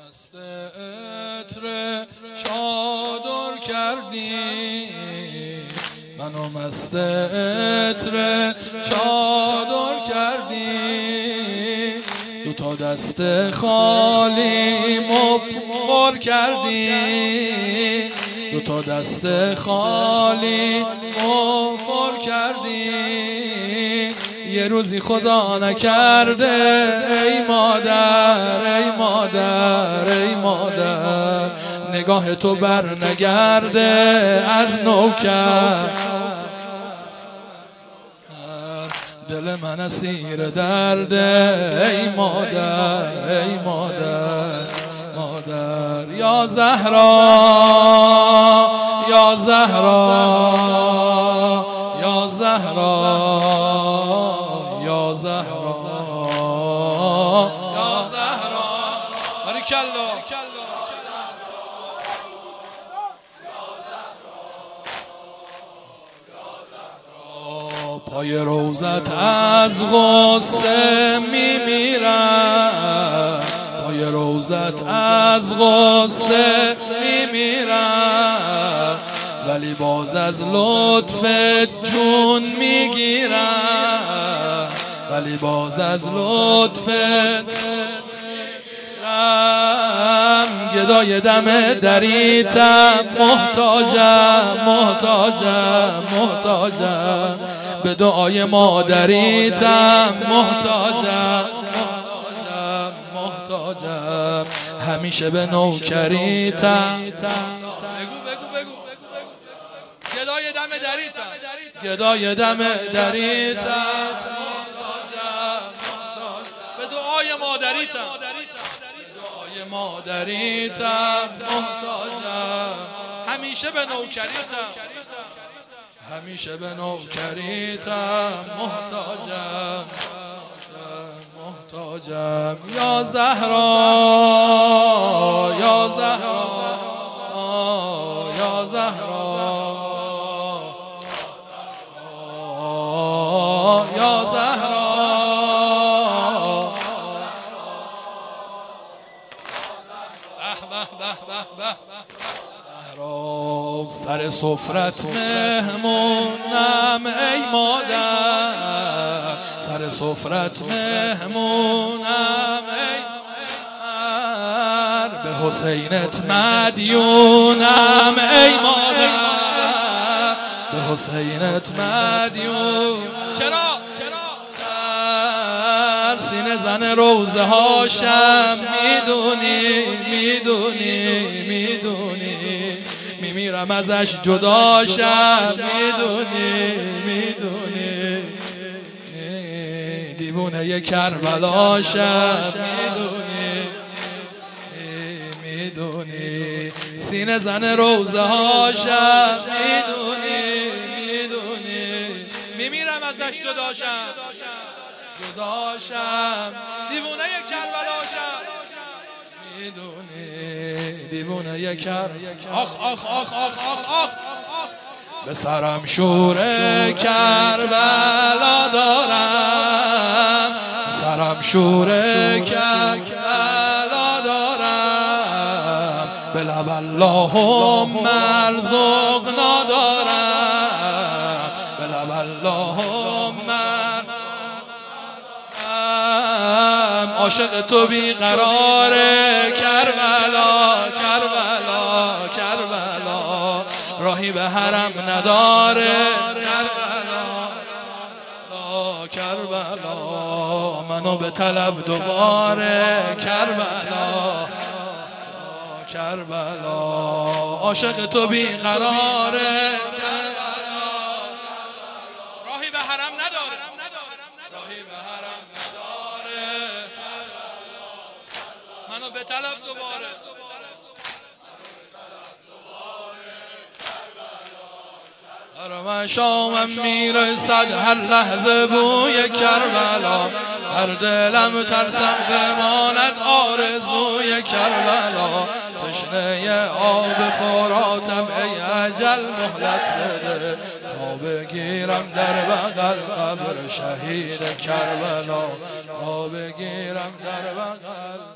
مست عطر چادر کردی، منو مست عطر چادر کردی، دوتا دست خالی پر کردی، دوتا دست خالی پر کردی. یه روزی خدا نکرده ای مادر، ای مادر، ای مادر، نگاه تو بر نگرده از نوکر، دل من اسیر درده ای مادر، ای مادر، مادر. یا زهرا، یا زهرا، یا زهرا، یا زهرا، یا زهرا، باریکالله. پای روزت از غصه میمیرم، پای روزت از غصه میمیرم، ولی باز از لطفت جون میگیرم، ولی باز از لطفت گدای دم دریتم، محتاجم، محتاجم، محتاجم، به دعای مادریتم، محتاجم، محتاجم، محتاجم، همیشه به نوکریتم. بگو بگو بگو، گدای دم دریتم، گدای دم دریتم، محتاجم، به دعای مادریتم، مادریتم، محتاجم، همیشه به نوکریتم، همیشه به نوکریتم، محتاجم، محتاجم. یا زهرا، یا زهرا، یا زهرا، یا زهرا، سر سفرت مهمونم ای مادر، سر سفرت مهمونم ای مادر، به حسینت مدیونم ای مادر، به حسینت مدیون. چرا؟ سینه زن روزه هاشم، میدونی، میدونی، میدونی، میمیرم ازش جداشم، میدونی، میدونی، دیوونه کربلاشم، میدونی، میدونی، سینه زن روزه هاشم، میدونی، میدونی، میمیرم ازش جداشم، جداشم، دیوونه کربلاشم، میدونی، دیوونه آخ آخ آخ آخ آخ آخ، به سرم شور کربلا دارم، به سرم شور کربلا دارم، به لب اللهم ارزقنا دارم، به لب اللهم عاشق تو بیقراره، کربلا، کربلا، کربلا، راهی به حرم نداره، کربلا، کربلا، منو به طلب دوباره، کربلا، کربلا، عاشق تو بیقراره، کربلا، راهی به حرم نداره، راهی به حرم نداره، منو به طلب دوباره. من شامم میرسد هر لحظه بوی کربلا، هر دلم ترسم بماند آرزوی کربلا، تشنه آب فراتم ای اجل مهلت بده، تا بگیرم در بغل قبر شهید کربلا، تا بگیرم در بغل